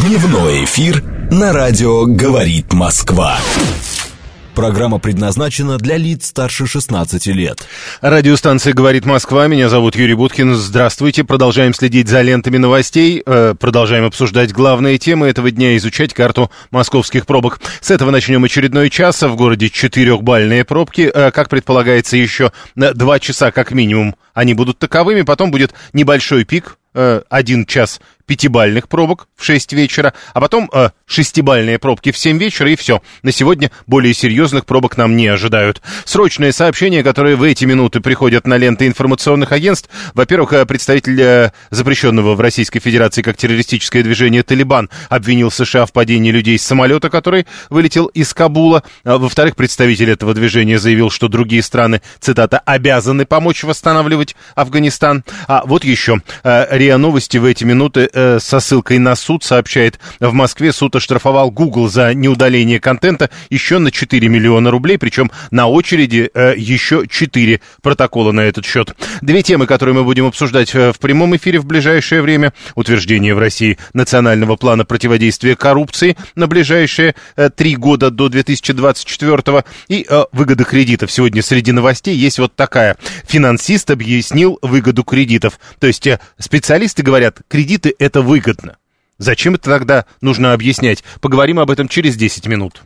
Дневной эфир на радио «Говорит Москва». Программа предназначена для лиц старше 16 лет. Радиостанция «Говорит Москва». Меня зовут Юрий Буткин. Здравствуйте. Продолжаем следить за лентами новостей. Продолжаем обсуждать главные темы этого дня, изучать карту московских пробок. С этого начнем очередной час. В городе 4-бальные пробки. Как предполагается, еще 2 часа как минимум они будут таковыми. Потом будет небольшой пик. 1 час 5-бальных пробок в 6 вечера, а потом 6-бальные пробки в 7 вечера, и все. На сегодня более серьезных пробок нам не ожидают. Срочные сообщения, которые в эти минуты приходят на ленты информационных агентств. Во-первых, представитель запрещенного в Российской Федерации как террористическое движение «Талибан» обвинил США в падении людей с самолета, который вылетел из Кабула. Во-вторых, представитель этого движения заявил, что другие страны, цитата, «обязаны помочь восстанавливать Афганистан». А вот еще РИА Новости в эти минуты со ссылкой на суд сообщает: в Москве суд оштрафовал Google за неудаление контента еще на 4 миллиона рублей, причем на очереди еще 4 протокола на этот счет. 2 темы, которые мы будем обсуждать в прямом эфире в ближайшее время: утверждение в России национального плана противодействия коррупции на ближайшие 3 года до 2024 и выгода кредитов. Сегодня среди новостей есть вот такая: финансист объяснил выгоду кредитов. То есть специалисты говорят, кредиты — это выгодно. Зачем это тогда нужно объяснять? Поговорим об этом через 10 минут.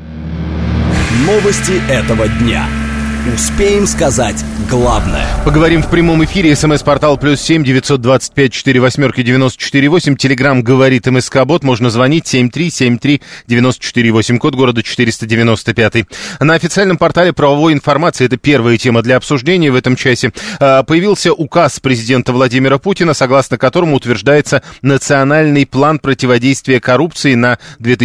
Новости этого дня. Успеем сказать главное. Поговорим в прямом эфире. СМС-портал +7 925 48 94 8. Телеграм «Говорит МСК-бот». Можно звонить 7373 94 8. Код города 495. На официальном портале правовой информации, это первая тема для обсуждения в этом часе, появился указ президента Владимира Путина, согласно которому утверждается национальный план противодействия коррупции на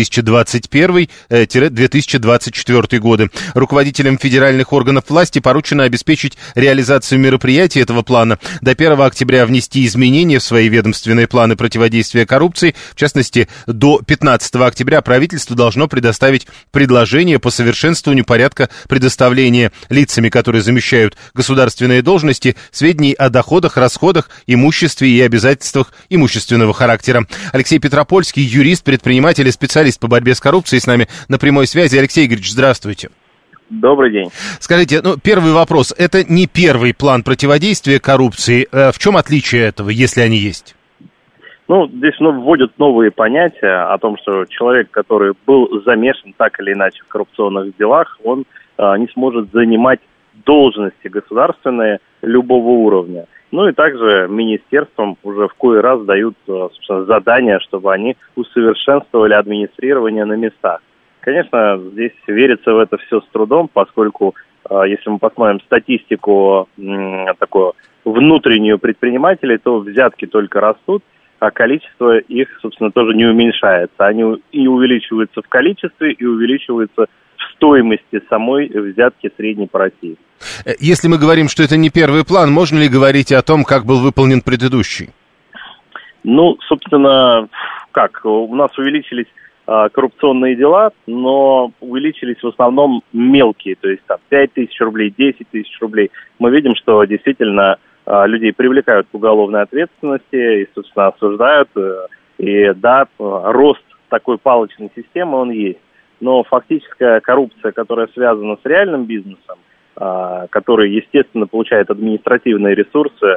2021-2024 годы. Руководителям федеральных органов власти поручено обеспечить реализацию мероприятий этого плана. До 1 октября внести изменения в свои ведомственные планы противодействия коррупции. В частности, до 15 октября правительство должно предоставить предложение по совершенствованию порядка предоставления лицами, которые замещают государственные должности, сведений о доходах, расходах, имуществе и обязательствах имущественного характера. Алексей Петропольский, юрист, предприниматель и специалист по борьбе с коррупцией, с нами на прямой связи. Алексей Игоревич, здравствуйте. Добрый день. Скажите, первый вопрос. Это не первый план противодействия коррупции. В чем отличие этого, если они есть? Здесь вводят новые понятия о том, что человек, который был замешан так или иначе в коррупционных делах, он не сможет занимать должности государственные любого уровня. И также министерствам уже в кои раз дают, собственно, задания, чтобы они усовершенствовали администрирование на местах. Конечно, здесь верится в это все с трудом, поскольку, если мы посмотрим статистику такую внутреннюю предпринимателей, то взятки только растут, а количество их, собственно, тоже не уменьшается. Они и увеличиваются в количестве, и увеличиваются в стоимости самой взятки средней по России. Если мы говорим, что это не первый план, можно ли говорить о том, как был выполнен предыдущий? Собственно, у нас увеличились коррупционные дела, но увеличились в основном мелкие, то есть 5 тысяч рублей, 10 тысяч рублей. Мы видим, что действительно людей привлекают к уголовной ответственности и, собственно, осуждают. И да, рост такой палочной системы, он есть. Но фактическая коррупция, которая связана с реальным бизнесом, который, естественно, получает административные ресурсы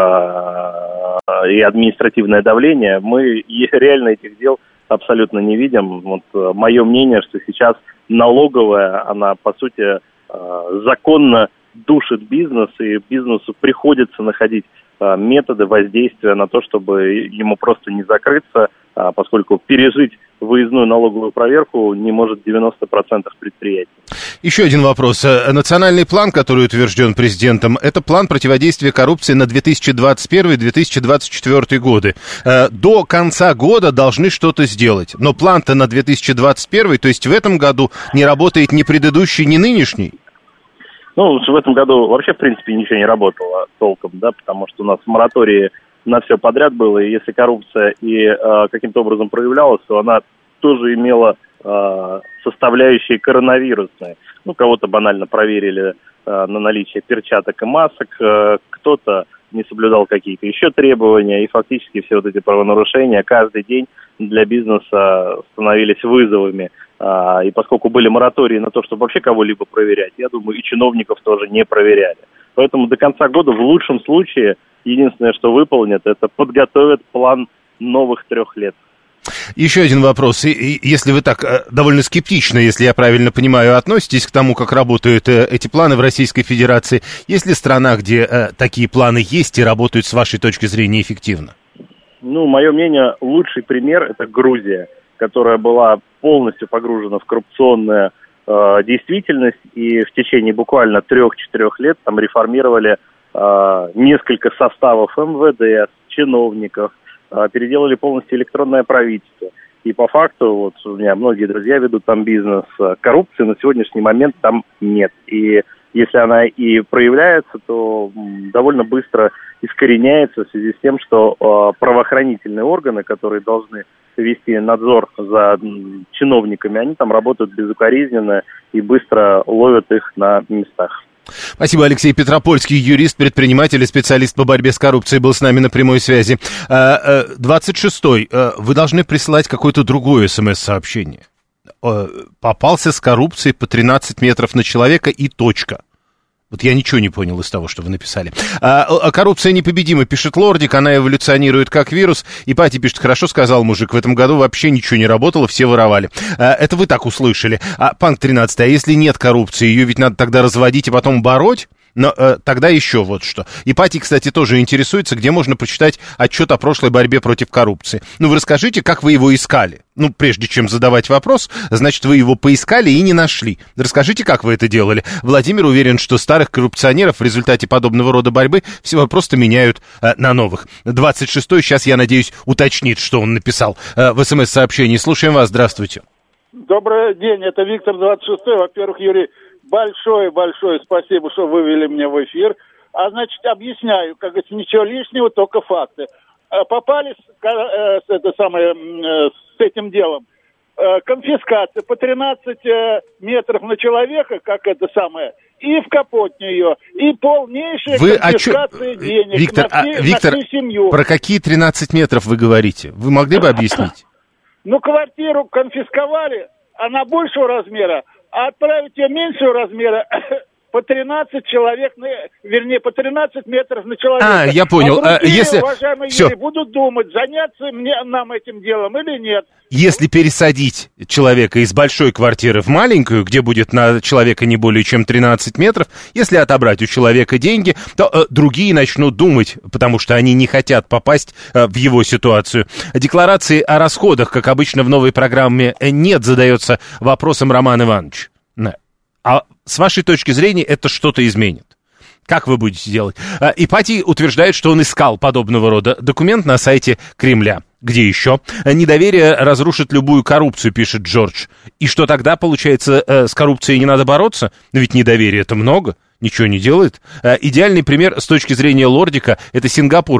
и административное давление, мы реально этих дел абсолютно не видим. Мое мнение, что сейчас налоговая, она, по сути, законно душит бизнес, и бизнесу приходится находить методы воздействия на то, чтобы ему просто не закрыться, поскольку пережить выездную налоговую проверку не может 90% предприятий. Еще один вопрос. Национальный план, который утвержден президентом, это план противодействия коррупции на 2021-2024 годы. До конца года должны что-то сделать. Но план-то на 2021, то есть в этом году, не работает ни предыдущий, ни нынешний? В этом году вообще, в принципе, ничего не работало толком, да, потому что у нас в моратории на все подряд было, и если коррупция и каким-то образом проявлялась, то она тоже имела составляющие коронавирусные. Кого-то банально проверили на наличие перчаток и масок, кто-то не соблюдал какие-то еще требования, и фактически все вот эти правонарушения каждый день для бизнеса становились вызовами. И поскольку были моратории на то, чтобы вообще кого-либо проверять, я думаю, и чиновников тоже не проверяли. Поэтому до конца года в лучшем случае единственное, что выполнят, это подготовят план новых 3 лет. Еще один вопрос. И если вы так довольно скептично, если я правильно понимаю, относитесь к тому, как работают эти планы в Российской Федерации, есть ли страна, где такие планы есть и работают с вашей точки зрения эффективно? Мое мнение, лучший пример – это Грузия, которая была полностью погружена в коррупционную действительность, и в течение буквально 3-4 лет там реформировали несколько составов МВД, чиновников, переделали полностью электронное правительство. И по факту, вот у меня многие друзья ведут там бизнес, коррупции на сегодняшний момент там нет. И если она и проявляется, то довольно быстро искореняется в связи с тем, что правоохранительные органы, которые должны вести надзор за чиновниками, они там работают безукоризненно и быстро ловят их на местах. Спасибо, Алексей Петропольский, юрист, предприниматель и специалист по борьбе с коррупцией, был с нами на прямой связи. 26-й, вы должны присылать какое-то другое СМС-сообщение. Попался с коррупцией по 13 метров на человека и точка. Вот я ничего не понял из того, что вы написали. Коррупция непобедима, пишет Лордик, она эволюционирует как вирус. И Пати пишет, хорошо сказал мужик, в этом году вообще ничего не работало, все воровали. Это вы так услышали. Панк 13, а если нет коррупции, ее ведь надо тогда разводить и потом бороть? Но тогда еще вот что. И Пати, кстати, тоже интересуется, где можно почитать отчет о прошлой борьбе против коррупции. Вы расскажите, как вы его искали. Прежде чем задавать вопрос, значит, вы его поискали и не нашли. Расскажите, как вы это делали. Владимир уверен, что старых коррупционеров в результате подобного рода борьбы всего просто меняют на новых. 26-й, сейчас, я надеюсь, уточнит, что он написал в СМС-сообщении. Слушаем вас, здравствуйте. Добрый день, это Виктор 26-й. Во-первых, Юрий, большое спасибо, что вывели меня в эфир. Значит, объясняю, как говорится, ничего лишнего, только факты. Попали с этим делом. Конфискация по 13 метров на человека, и в капотню ее, и полнейшая конфискация денег Виктор, на всю семью. Про какие 13 метров вы говорите? Вы могли бы объяснить? Квартиру конфисковали, она большего размера, а отправить ее меньшего размера по 13 человек, по 13 метров на человека. Я понял. Другие, уважаемые Юрий, будут думать, заняться нам этим делом или нет. Если пересадить человека из большой квартиры в маленькую, где будет на человека не более чем 13 метров, если отобрать у человека деньги, то другие начнут думать, потому что они не хотят попасть в его ситуацию. Декларации о расходах, как обычно в новой программе, нет, задается вопросом Роман Иванович. А с вашей точки зрения это что-то изменит? Как вы будете делать? Ипатий утверждает, что он искал подобного рода документ на сайте Кремля. Где еще? Недоверие разрушит любую коррупцию, пишет Джордж. И что тогда, получается, с коррупцией не надо бороться? Но ведь недоверия это много. Ничего не делает. Идеальный пример с точки зрения Лордика — это Сингапур.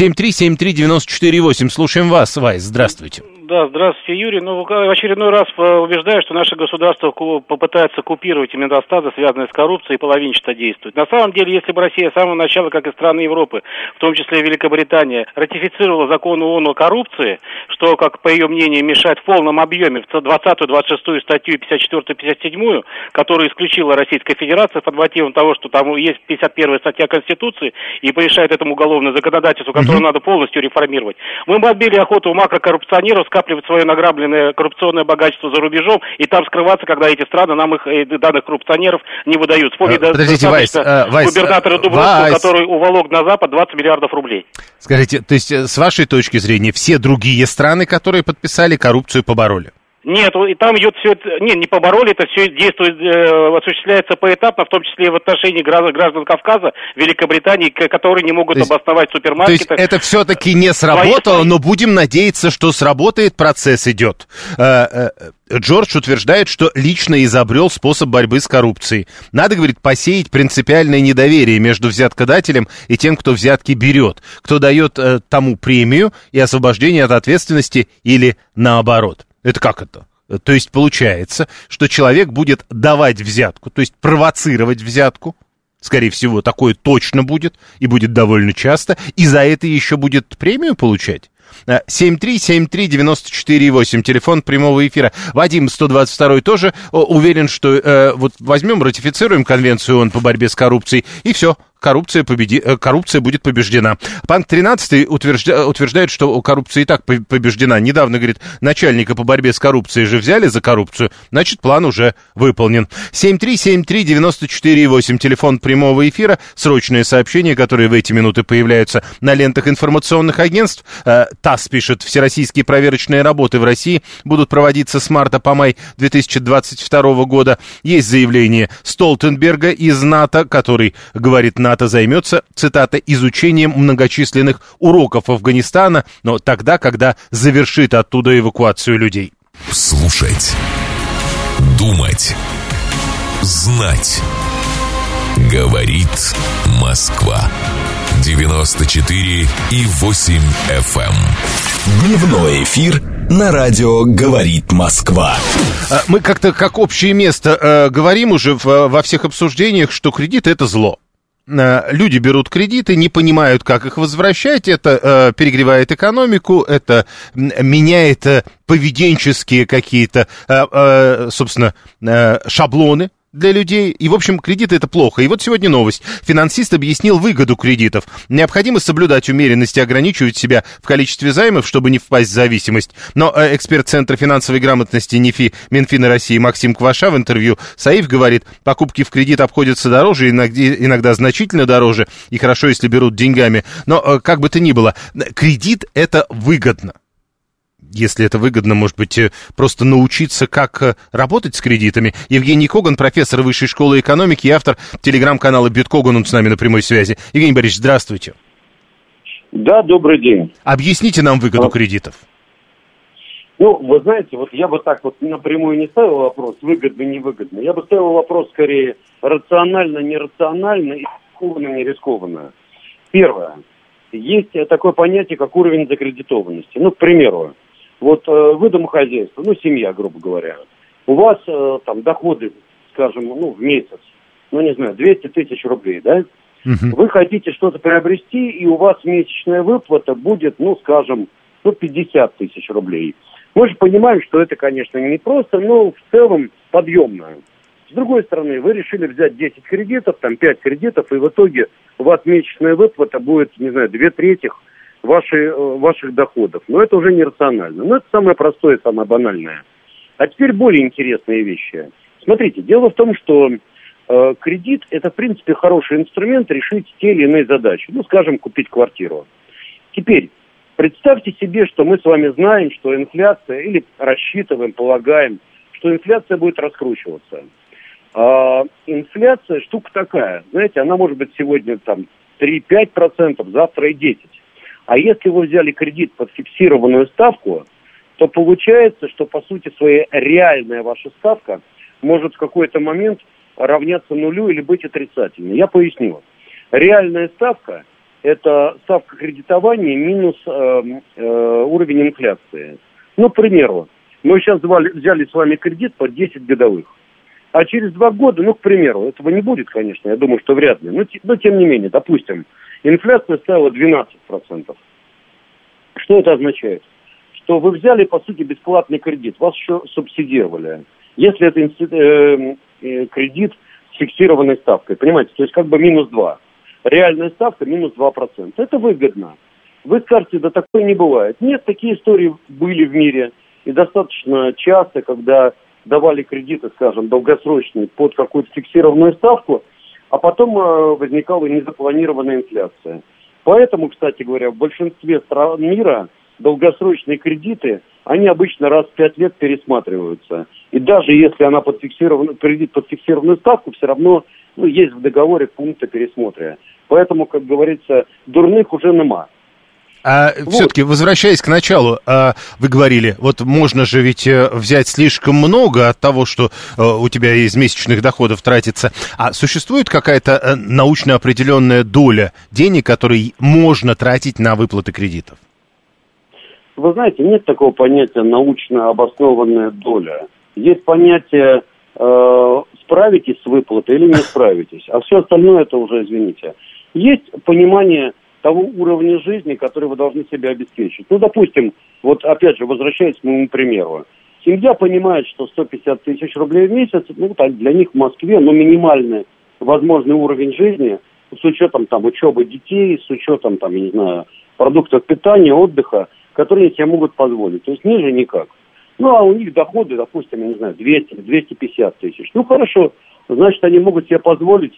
7373948. Слушаем вас, Вайс. Здравствуйте. Да, здравствуйте, Юрий. В очередной раз убеждаю, что наше государство попытается купировать метастазы, связанные с коррупцией, и половинчато действует. На самом деле, если бы Россия с самого начала, как и страны Европы, в том числе Великобритания, ратифицировала закон ООН о коррупции, что, как по ее мнению, мешает в полном объеме в 20-ю, 26-ю статью, 54-ю, 57-ю, которую исключила Российская Федерация под мотивом того, что там есть 51-я статья Конституции и помешает этому уголовное законодательство, которое надо полностью реформировать. Мы бы отбили охоту у макрокоррупционеров скапливать свое награбленное коррупционное богатство за рубежом и там скрываться, когда эти страны нам их данных коррупционеров не выдают. Вспомните губернатора Дубровского, который уволок на Запад 20 миллиардов рублей. Скажите, то есть с вашей точки зрения все другие страны, которые подписали, коррупцию побороли? Нет, и там идет все это, не побороли, это все действует, осуществляется поэтапно, в том числе и в отношении граждан Кавказа, Великобритании, которые не могут обосновать супермаркеты. То есть это все-таки не сработало, но будем надеяться, что сработает, процесс идет. Джордж утверждает, что лично изобрел способ борьбы с коррупцией. Надо, говорит, посеять принципиальное недоверие между взяткодателем и тем, кто взятки берет, кто дает тому премию и освобождение от ответственности или наоборот. Это как это? То есть получается, что человек будет давать взятку, то есть провоцировать взятку, скорее всего, такое точно будет, и будет довольно часто, и за это еще будет премию получать. 7373948, телефон прямого эфира. Вадим, 122-й, тоже уверен, что вот возьмем, ратифицируем конвенцию ООН по борьбе с коррупцией, и все. Коррупция будет побеждена. Банк 13 утверждает, что коррупция и так побеждена. Недавно, говорит, начальника по борьбе с коррупцией же взяли за коррупцию, значит, план уже выполнен. 7373948, телефон прямого эфира, срочные сообщения, которые в эти минуты появляются на лентах информационных агентств. ТАСС пишет, всероссийские проверочные работы в России будут проводиться с марта по май 2022 года. Есть заявление Столтенберга из НАТО, который говорит, НАТО займется, цитата, изучением многочисленных уроков Афганистана, но тогда, когда завершит оттуда эвакуацию людей. Слушать, думать, знать. Говорит Москва. 94,8 FM. Дневной эфир на радио «Говорит Москва». Мы как-то как общее место говорим уже во всех обсуждениях, что кредит — это зло. Люди берут кредиты, не понимают, как их возвращать, это перегревает экономику, это меняет поведенческие какие-то, собственно, шаблоны для людей. И, в общем, кредиты — это плохо. И вот сегодня новость. Финансист объяснил выгоду кредитов. Необходимо соблюдать умеренность и ограничивать себя в количестве займов, чтобы не впасть в зависимость. Но эксперт Центра финансовой грамотности НИФИ Минфина России Максим Кваша в интервью САИФ говорит, покупки в кредит обходятся дороже, иногда значительно дороже, и хорошо, если берут деньгами. Но, как бы то ни было, кредит — это выгодно. Если это выгодно, может быть, просто научиться, как работать с кредитами. Евгений Коган, профессор Высшей школы экономики и автор телеграм-канала «Биткоган», он с нами на прямой связи. Евгений Борисович, здравствуйте. Да, добрый день. Объясните нам выгоду кредитов. Ну, вы знаете, вот я бы так вот напрямую не ставил вопрос, выгодно-невыгодно. Я бы ставил вопрос скорее рационально-нерационально и рискованно-нерискованно. Первое. Есть такое понятие, как уровень закредитованности. Ну, к примеру, вот вы домохозяйство, ну, семья, грубо говоря. У вас там доходы, скажем, ну, в месяц, ну, не знаю, 200 тысяч рублей, да? Вы хотите что-то приобрести, и у вас месячная выплата будет, ну, скажем, 50 тысяч рублей. Мы же понимаем, что это, конечно, не просто, но в целом подъемно. С другой стороны, вы решили взять 10 кредитов, там 5 кредитов, и в итоге у вас месячная выплата будет, не знаю, 2/3 ваших доходов. Но это уже нерационально. Но это самое простое, самое банальное. А теперь более интересные вещи. Смотрите, дело в том, что кредит – это, в принципе, хороший инструмент решить те или иные задачи. Ну, скажем, купить квартиру. Теперь, представьте себе, что мы с вами знаем, что инфляция, или рассчитываем, полагаем, что инфляция будет раскручиваться. Инфляция штука такая, знаете, она может быть сегодня там 3-5%, завтра и 10%. А если вы взяли кредит под фиксированную ставку, то получается, что по сути своей реальная ваша ставка может в какой-то момент равняться нулю или быть отрицательной. Я поясню. Реальная ставка – это ставка кредитования минус уровень инфляции. Ну, к примеру, мы сейчас взяли с вами кредит под 10 годовых. А через 2 года, ну, к примеру, этого не будет, конечно, я думаю, что вряд ли. Но тем не менее, допустим, инфляция стала 12%. Что это означает? Что вы взяли, по сути, бесплатный кредит, вас еще субсидировали. Если это кредит с фиксированной ставкой, понимаете, то есть как бы минус 2. Реальная ставка минус 2%. Это выгодно. Вы скажете, да такое не бывает. Нет, такие истории были в мире. И достаточно часто, когда давали кредиты, скажем, долгосрочные под какую-то фиксированную ставку, а потом возникала незапланированная инфляция. Поэтому, кстати говоря, в большинстве стран мира долгосрочные кредиты, они обычно раз в 5 лет пересматриваются. И даже если она кредит под фиксированную ставку, все равно есть в договоре пункты пересмотра. Поэтому, как говорится, дурных уже нема. А вот. Все-таки, возвращаясь к началу, вы говорили, вот можно же ведь взять слишком много от того, что у тебя из месячных доходов тратится. А существует какая-то научно определенная доля денег, которые можно тратить на выплаты кредитов? Вы знаете, нет такого понятия научно обоснованная доля. Есть понятие справитесь с выплатой или не справитесь. А все остальное это уже, извините. Есть понимание того уровня жизни, который вы должны себе обеспечить. Ну, допустим, вот опять же, возвращаясь к моему примеру. Семья понимает, что 150 тысяч рублей в месяц, ну, для них в Москве, ну, минимальный возможный уровень жизни, с учетом там учебы детей, с учетом там, я не знаю, продуктов питания, отдыха, которые себе могут позволить. То есть ниже никак. Ну, а у них доходы, допустим, я не знаю, 200-250 тысяч. Ну, хорошо, значит, они могут себе позволить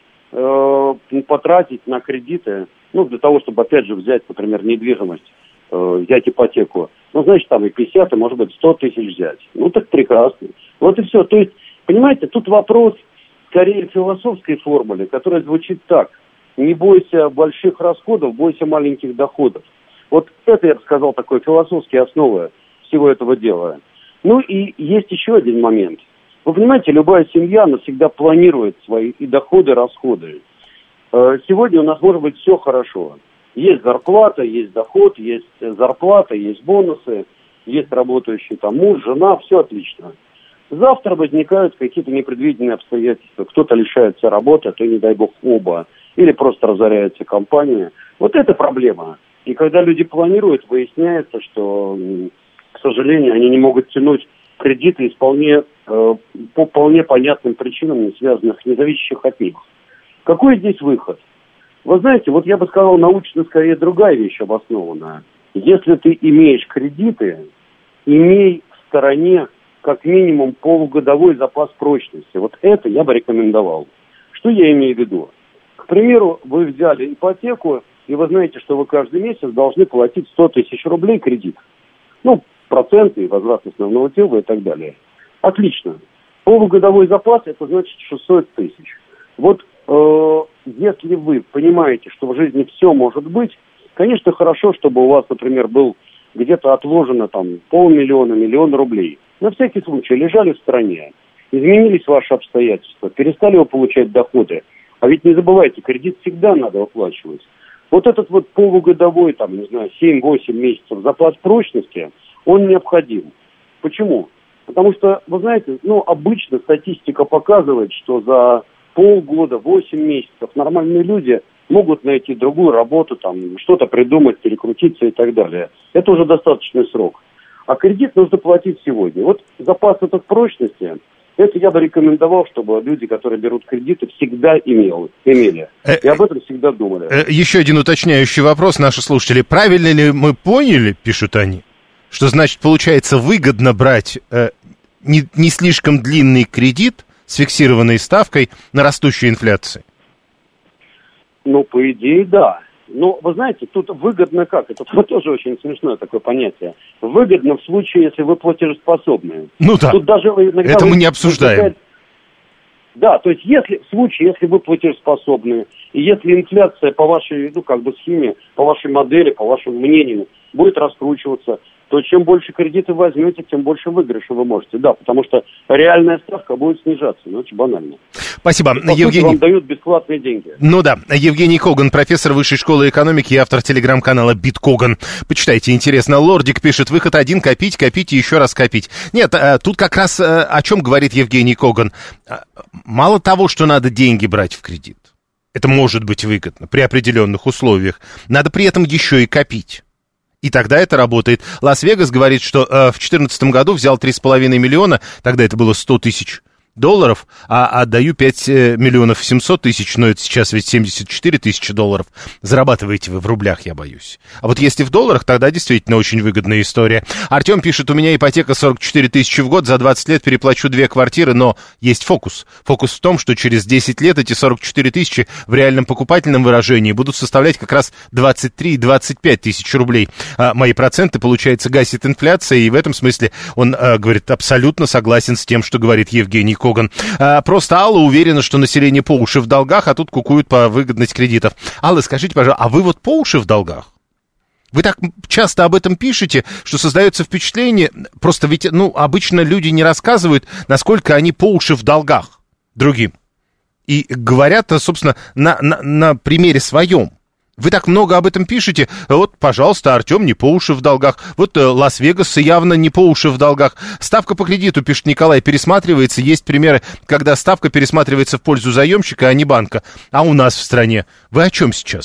потратить на кредиты, ну, для того, чтобы, опять же, взять, например, недвижимость, взять ипотеку. Ну, значит, там и 50, и, может быть, 100 тысяч взять. Ну, так прекрасно. Вот и все. То есть, понимаете, тут вопрос скорее философской формулы, которая звучит так. Не бойся больших расходов, бойся маленьких доходов. Вот это, я бы сказал, такой философские основы всего этого дела. Ну, и есть еще один момент. Вы понимаете, любая семья навсегда планирует свои и доходы, и расходы. Сегодня у нас может быть все хорошо. Есть зарплата, есть доход, есть зарплата, есть бонусы, есть работающий там муж, жена, все отлично. Завтра возникают какие-то непредвиденные обстоятельства. Кто-то лишается работы, а то, не дай бог, оба. Или просто разоряется компания. Вот это проблема. И когда люди планируют, выясняется, что, к сожалению, они не могут тянуть кредиты по вполне понятным причинам, не связанных, не зависящих от них. Какой здесь выход? Вы знаете, вот я бы сказал, научно скорее другая вещь обоснованная. Если ты имеешь кредиты, имей в стороне как минимум полугодовой запас прочности. Вот это я бы рекомендовал. Что я имею в виду? К примеру, вы взяли ипотеку, и вы знаете, что вы каждый месяц должны платить 100 тысяч рублей кредит. Ну, проценты, возврат основного дела и так далее. Отлично. Полугодовой запас, это значит 600 тысяч. Вот если вы понимаете, что в жизни все может быть, конечно, хорошо, чтобы у вас, например, был где-то отложено там 500 000, 1 000 000 рублей. На всякий случай лежали в стране, изменились ваши обстоятельства, перестали вы получать доходы. А ведь не забывайте, кредит всегда надо выплачивать. Вот этот вот полугодовой, там, не знаю, 7-8 месяцев запас прочности, он необходим. Почему? Потому что, вы знаете, ну, обычно статистика показывает, что за полгода, 8 месяцев нормальные люди могут найти другую работу, там, что-то придумать, перекрутиться и так далее. Это уже достаточный срок. А кредит нужно платить сегодня. Вот запас этот прочности, это я бы рекомендовал, чтобы люди, которые берут кредиты, всегда имели. И об этом всегда думали. Еще один уточняющий вопрос, наши слушатели. Правильно ли мы поняли, пишут они, что значит, получается, выгодно брать не слишком длинный кредит с фиксированной ставкой на растущей инфляции? Ну, по идее, да. Но, вы знаете, тут выгодно как? Это тоже очень смешное такое понятие. Выгодно в случае, если вы платежеспособны. Ну да, тут даже иногда это мы не обсуждаем. Да, то есть если в случае, если вы платежеспособны, и если инфляция по вашей, ну, как бы схеме, по вашей модели, по вашему мнению, будет раскручиваться, то чем больше кредиты возьмете, тем больше выигрыша вы можете. Да, потому что реальная ставка будет снижаться. Ну, очень банально. Спасибо, по Евгений. Сути, вам дают бесплатные деньги. Ну да, Евгений Коган, профессор Высшей школы экономики и автор телеграм-канала Биткоган. Почитайте, интересно. Лордик пишет, выход один, копить, копить и еще раз копить. Нет, тут как раз о чем говорит Евгений Коган. Мало того, что надо деньги брать в кредит. Это может быть выгодно при определенных условиях. Надо при этом еще и копить. И тогда это работает. Лас-Вегас говорит, что в 2014 году взял 3,5 миллиона, тогда это было 100 тысяч долларов, а отдаю 5 миллионов 700 тысяч, но это сейчас ведь 74 тысячи долларов. Зарабатываете вы в рублях, я боюсь. А вот если в долларах, тогда действительно очень выгодная история. Артем пишет, у меня ипотека 44 тысячи в год, за 20 лет переплачу 2 квартиры, но есть фокус. Фокус в том, что через 10 лет эти 44 тысячи в реальном покупательном выражении будут составлять как раз 23-25 тысяч рублей. Мои проценты, получается, гасит инфляция, и в этом смысле он, говорит, абсолютно согласен с тем, что говорит Евгений Коган. Просто Алла уверена, что население по уши в долгах, а тут кукуют по выгодность кредитов. Алла, скажите, пожалуйста, а вы вот по уши в долгах? Вы так часто об этом пишете, что создается впечатление, просто ведь, ну, обычно люди не рассказывают, насколько они по уши в долгах другим. И говорят, собственно, на примере своем. Вы так много об этом пишете, вот, пожалуйста, Артем не по уши в долгах, вот Лас-Вегас явно не по уши в долгах. Ставка по кредиту, пишет Николай, пересматривается, есть примеры, когда ставка пересматривается в пользу заемщика, а не банка. А у нас в стране, вы о чем сейчас?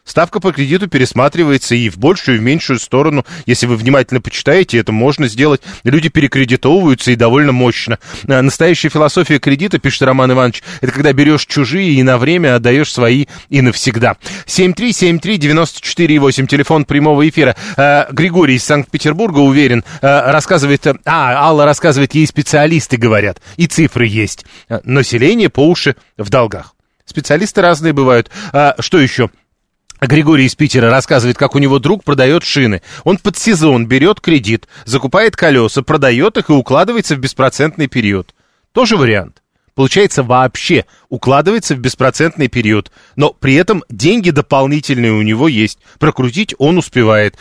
Ставка по кредиту пересматривается и в большую, и в меньшую сторону. Если вы внимательно почитаете, это можно сделать. Люди перекредитовываются и довольно мощно. Настоящая философия кредита, пишет Роман Иванович, это когда берешь чужие и на время отдаешь свои и навсегда. 7373948, телефон прямого эфира. Григорий из Санкт-Петербурга уверен, рассказывает... Алла рассказывает, ей специалисты говорят, и цифры есть. Население по уши в долгах. Специалисты разные бывают. Что еще? Григорий из Питера рассказывает, как у него друг продает шины. Он под сезон берет кредит, закупает колеса, продает их и укладывается в беспроцентный период. Тоже вариант. Получается, вообще укладывается в беспроцентный период, но при этом деньги дополнительные у него есть. Прокрутить он успевает.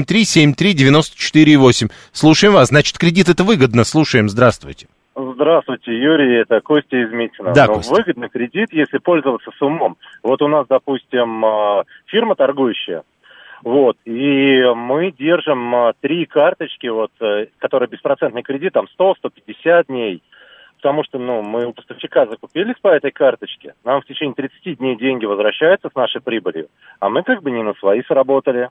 7373948. Слушаем вас. Значит, кредит это выгодно. Слушаем. Здравствуйте. Здравствуйте, Юрий, это Костя из Митина. Да, Костя. Выгодный кредит, если пользоваться с умом. Вот у нас, допустим, фирма торгующая, вот, и мы держим 3 карточки, вот, которые беспроцентный кредит, там 100-150 дней, потому что, мы у поставщика закупились по этой карточке, нам в течение 30 дней деньги возвращаются с нашей прибылью, а мы как бы не на свои сработали.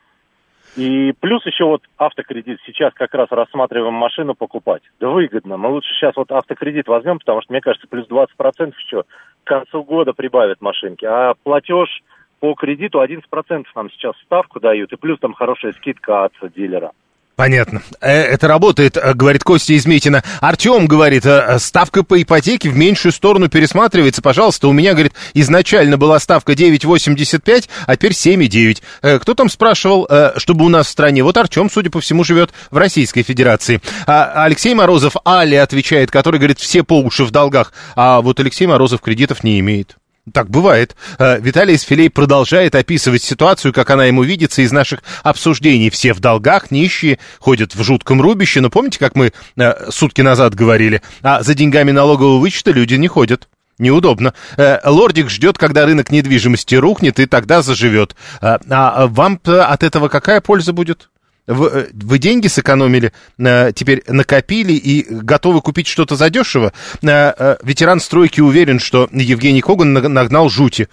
И плюс еще вот автокредит. Сейчас как раз рассматриваем машину покупать. Да выгодно. Мы лучше сейчас вот автокредит возьмем, потому что, мне кажется, плюс 20% еще к концу года прибавят машинки. А платеж по кредиту 11% нам сейчас ставку дают. И плюс там хорошая скидка от дилера. Понятно. Это работает, говорит Костя из Митина. Артем говорит, ставка по ипотеке в меньшую сторону пересматривается. Пожалуйста, у меня, говорит, изначально была ставка 9,85, а теперь 7,9. Кто там спрашивал, чтобы у нас в стране? Вот Артем, судя по всему, живет в Российской Федерации. Алексей Морозов Але отвечает, который говорит, все по уши в долгах. А вот Алексей Морозов кредитов не имеет. Так бывает. Виталий из Филей продолжает описывать ситуацию, как она ему видится из наших обсуждений. Все в долгах, нищие, ходят в жутком рубище. Но помните, как мы сутки назад говорили? А за деньгами налогового вычета люди не ходят. Неудобно. Лордик ждет, когда рынок недвижимости рухнет, и тогда заживет. А вам от этого какая польза будет? Вы деньги сэкономили, теперь накопили и готовы купить что-то задешево. Ветеран стройки уверен, что Евгений Коган нагнал жути.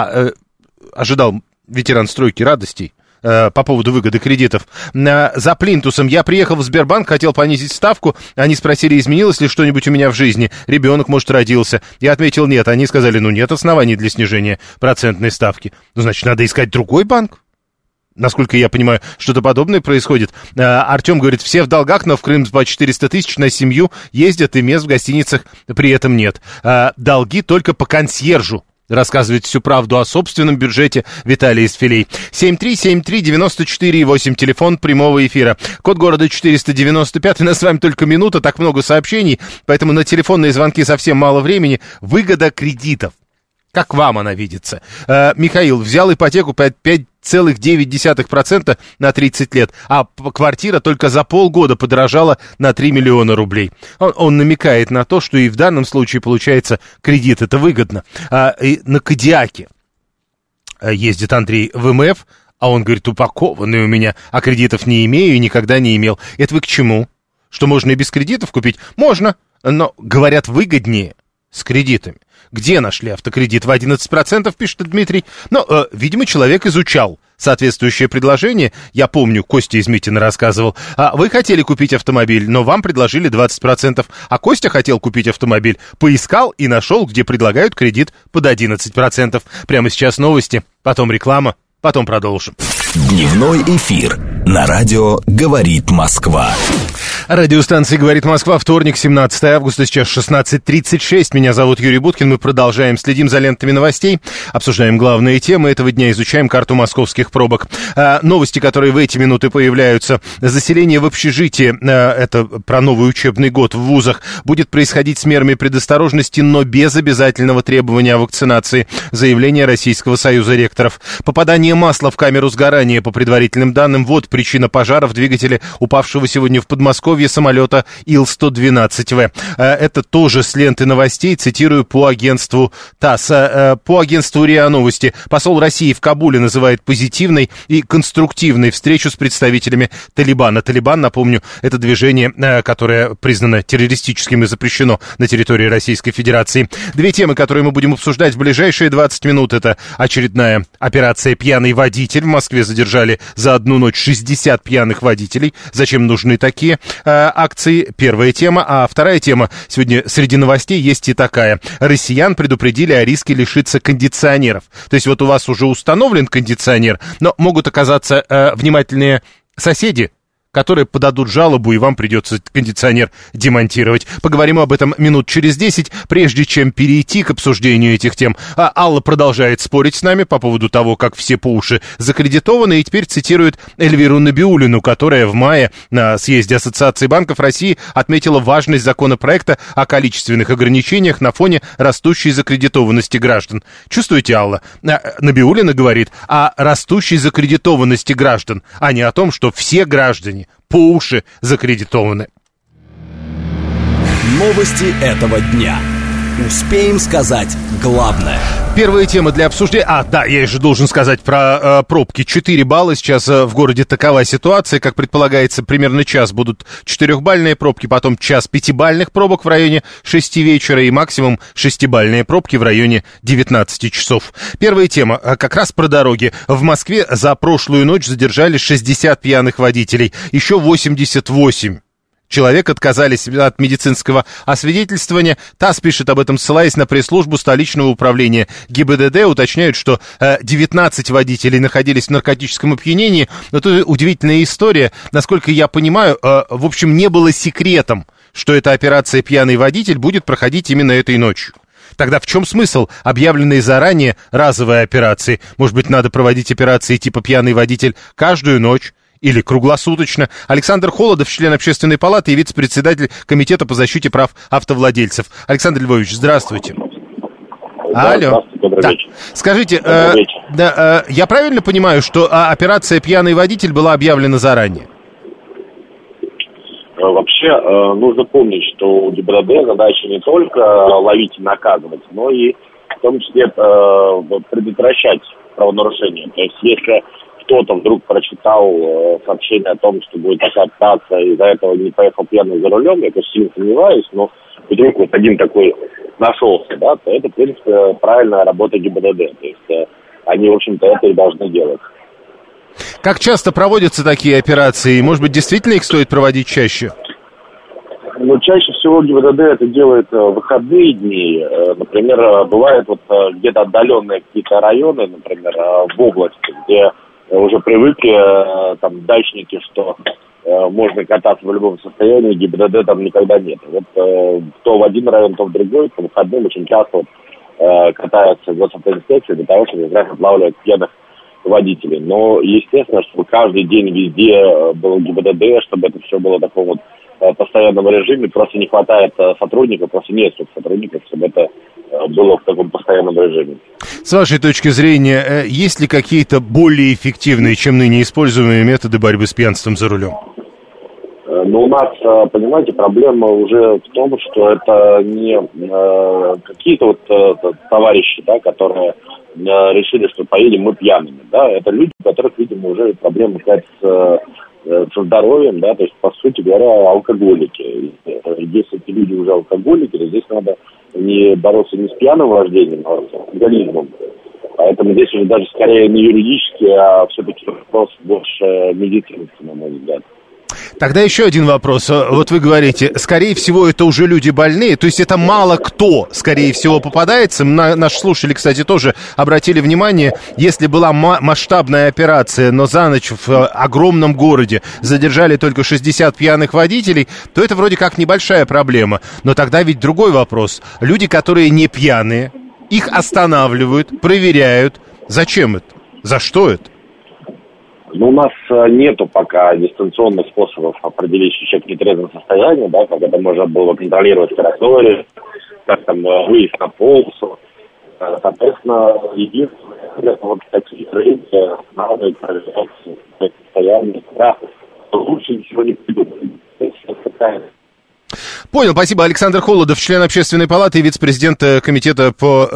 Ожидал ветеран стройки радостей по поводу выгоды кредитов. За плинтусом я приехал в Сбербанк, хотел понизить ставку. Они спросили, изменилось ли что-нибудь у меня в жизни. Ребенок, может, родился. Я отметил нет. Они сказали, нет оснований для снижения процентной ставки. Значит, надо искать другой банк. Насколько я понимаю, что-то подобное происходит. Артем говорит, все в долгах, но в Крым по 400 тысяч на семью ездят, и мест в гостиницах при этом нет. Долги только по консьержу. Рассказывает всю правду о собственном бюджете Виталий из Филей. 7373948, телефон прямого эфира. Код города 495. У нас с вами только минута, так много сообщений, поэтому на телефонные звонки совсем мало времени. Выгода кредитов. Как вам она видится? Михаил взял ипотеку 5,9% на 30 лет, а квартира только за полгода подорожала на 3 миллиона рублей. Он намекает на то, что и в данном случае, получается, кредит это выгодно. И на Кодиаке ездит Андрей в МФ, а он говорит, упакованный у меня, а кредитов не имею и никогда не имел. Это вы к чему? Что можно и без кредитов купить? Можно, но, говорят, выгоднее с кредитами. Где нашли автокредит в 11%, пишет Дмитрий. Но, видимо, человек изучал соответствующее предложение. Я помню, Костя из Митина рассказывал. Вы хотели купить автомобиль, но вам предложили 20%. А Костя хотел купить автомобиль, поискал и нашел, где предлагают кредит под 11%. Прямо сейчас новости, потом реклама, потом продолжим. Дневной эфир на радио «Говорит Москва». Радиостанция «Говорит Москва», вторник, 17 августа, сейчас 16:36. Меня зовут Юрий Буткин, мы продолжаем, следим за лентами новостей, обсуждаем главные темы этого дня, изучаем карту московских пробок. Новости, которые в эти минуты появляются. Заселение в общежитие, это про новый учебный год в вузах, будет происходить с мерами предосторожности, но без обязательного требования о вакцинации. Заявление Российского союза ректоров. Попадание масла в камеру сгорания, по предварительным данным, вот причина пожара в двигателе упавшего сегодня в Подмосковье самолета Ил-112В. Это тоже с ленты новостей, цитирую по агентству ТАСС. По агентству РИА Новости. Посол России в Кабуле называет позитивной и конструктивной встречу с представителями Талибана. Талибан, напомню, это движение, которое признано террористическим и запрещено на территории Российской Федерации. Две темы, которые мы будем обсуждать в ближайшие 20 минут. Это очередная операция «Пьяный водитель». В Москве задержали за одну ночь 60 пьяных водителей. Зачем нужны такие акции? Первая тема. А вторая тема. Сегодня среди новостей есть и такая. Россиян предупредили о риске лишиться кондиционеров. То есть вот у вас уже установлен кондиционер, но могут оказаться внимательные соседи, которые подадут жалобу, и вам придется кондиционер демонтировать. Поговорим об этом минут через 10, прежде чем перейти к обсуждению этих тем. Алла продолжает спорить с нами по поводу того, как все по уши закредитованы, и теперь цитирует Эльвиру Набиуллину, которая в мае на съезде Ассоциации банков России отметила важность законопроекта о количественных ограничениях на фоне растущей закредитованности граждан. Чувствуете, Алла? Набиуллина говорит о растущей закредитованности граждан, а не о том, что все граждане по уши закредитованы. Новости этого дня. Успеем сказать главное. Первая тема для обсуждения. Я же должен сказать про пробки. 4 балла сейчас в городе такова ситуация. Как предполагается, примерно час будут 4-бальные пробки, потом час 5-бальных пробок в районе 6 вечера и максимум 6-бальные пробки в районе 19 часов. Первая тема как раз про дороги. В Москве за прошлую ночь задержали 60 пьяных водителей. Еще 88 человек отказались от медицинского освидетельствования. ТАСС пишет об этом, ссылаясь на пресс-службу столичного управления ГИБДД. Уточняют, что 19 водителей находились в наркотическом опьянении. Но тут удивительная история. Насколько я понимаю, в общем, не было секретом, что эта операция «Пьяный водитель» будет проходить именно этой ночью. Тогда в чем смысл объявленной заранее разовой операции? Может быть, надо проводить операции типа «Пьяный водитель» каждую ночь? Или круглосуточно. Александр Холодов, член Общественной палаты и вице-председатель Комитета по защите прав автовладельцев. Александр Львович, здравствуйте. Алло. Добрый вечер. Скажите, я правильно понимаю, что операция «Пьяный водитель» была объявлена заранее? Вообще, нужно помнить, что у ГИБДД задача не только ловить и наказывать, но и в том числе предотвращать правонарушения. То есть, если кто-то вдруг прочитал сообщение о том, что будет такая операция, и из-за этого не поехал пьяный за рулем, я, конечно, сильно сомневаюсь, но вдруг вот один такой нашелся, да, то это, в принципе, правильная работа ГИБДД. То есть они, в общем-то, это и должны делать. Как часто проводятся такие операции? Может быть, действительно их стоит проводить чаще? Ну, чаще всего ГИБДД это делает в выходные дни. Например, бывают вот где-то отдаленные какие-то районы, например, в области, где уже привыкли там дачники, что можно кататься в любом состоянии, ГИБДД там никогда нет. Вот то в один район, то в другой, по выходным очень часто катаются госавтоинспекции для того, чтобы как раз отлавливать пьяных водителей. Но, естественно, чтобы каждый день везде был ГИБДД, чтобы это все было в таком вот постоянном режиме, просто не хватает сотрудников, просто нет сотрудников, чтобы это было в таком постоянном режиме. С вашей точки зрения, есть ли какие-то более эффективные, чем ныне используемые методы борьбы с пьянством за рулем? Ну, у нас, понимаете, проблема уже в том, что это не какие-то вот товарищи, да, которые решили, что поедем мы пьяными, да, это люди, у которых, видимо, уже проблема какая-то со здоровьем, да, то есть, по сути говоря, алкоголики. Если эти люди уже алкоголики, то здесь надо не бороться не с пьяным вождением, а с алкоголизмом. Поэтому здесь уже даже скорее не юридически, а все-таки вопрос больше медицинский, на мой взгляд. Тогда еще один вопрос. Вот вы говорите, скорее всего, это уже люди больные, то есть это мало кто, скорее всего, попадается. Наши слушатели, кстати, тоже обратили внимание, если была масштабная операция, но за ночь в огромном городе задержали только 60 пьяных водителей, то это вроде как небольшая проблема. Но тогда ведь другой вопрос. Люди, которые не пьяные, их останавливают, проверяют. Зачем это? За что это? Ну, у нас нету пока дистанционных способов определить, что человек в нетрезвом состоянии, да, как это можно было контролировать траекторию, как там выезд на полосу. Соответственно, единственное, вот такие рынки надо проверять реальный страх. Лучше ничего не придумать. Понял, спасибо. Александр Холодов, член Общественной палаты и вице-председатель комитета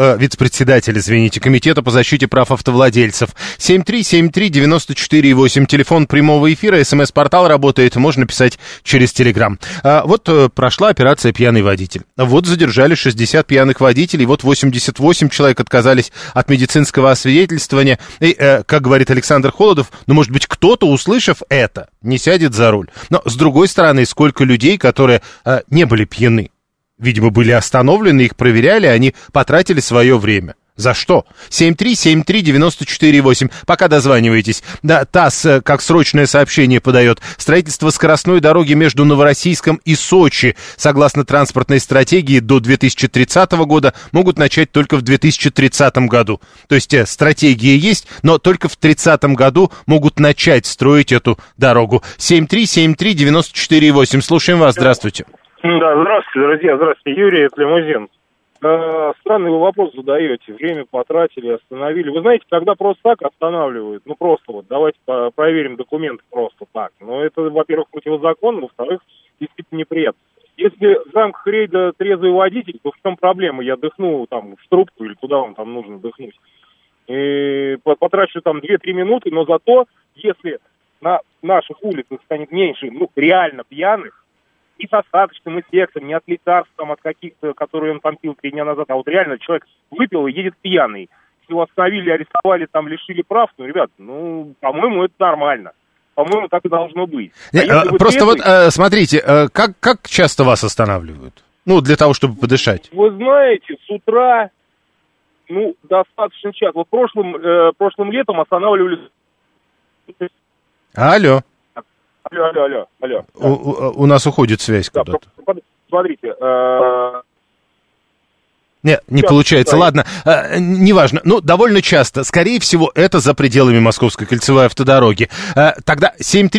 по защите прав автовладельцев. 7373948, телефон прямого эфира, СМС-портал работает, можно писать через Телеграм. Вот прошла операция «Пьяный водитель». Вот задержали 60 пьяных водителей, вот 88 человек отказались от медицинского освидетельствования. И, как говорит Александр Холодов, может быть, кто-то, услышав это, не сядет за руль. Но, с другой стороны, сколько людей, которые не были пьяны. Видимо, были остановлены, их проверяли, они потратили свое время. За что? 7373948. Пока дозваниваетесь. Да, ТАСС, как срочное сообщение подает. Строительство скоростной дороги между Новороссийском и Сочи, согласно транспортной стратегии, до 2030 года могут начать только в 2030 году. То есть стратегия есть, но только в 2030 году могут начать строить эту дорогу. 7373948. Слушаем вас. Здравствуйте. Да, здравствуйте, друзья. Здравствуйте, Юрий, это Лимузин. Странный вы вопрос задаете. Время потратили, остановили. Вы знаете, когда просто так останавливают, просто вот давайте проверим документы просто так. Это, во-первых, противозаконно, во-вторых, действительно неприятно. Если в рамках рейда трезвый водитель, то в чем проблема? Я дыхну там в трубку или куда вам там нужно дыхнуть. И потрачу там 2-3 минуты, но зато, если на наших улицах станет меньше, реально пьяных, не с остаточным эффектом, не от лекарств, от каких-то, которые он там пил 3 дня назад, а вот реально человек выпил и едет пьяный. Если его остановили, арестовали, лишили прав, ребят, по-моему, это нормально. По-моему, так и должно быть. Просто смотрите, как часто вас останавливают? Для того, чтобы подышать. Вы знаете, с утра, достаточно часто. Вот прошлым летом останавливали... Алло. Алло. У нас уходит связь куда-то. Смотрите. Нет, не получается. Ладно, неважно. Довольно часто. Скорее всего, это за пределами Московской кольцевой автодороги. Тогда